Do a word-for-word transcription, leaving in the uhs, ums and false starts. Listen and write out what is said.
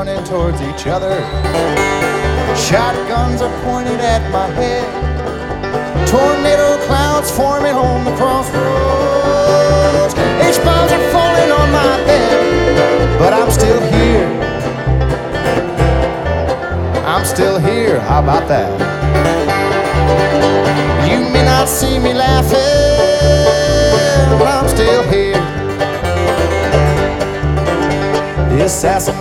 running towards each other. Shotguns are pointed at my head. Tornado clouds forming on the crossroads. H-bombs are falling on my head, but I'm still here. I'm still here, how about that? You may not see me laughing, but I'm still here. The assassin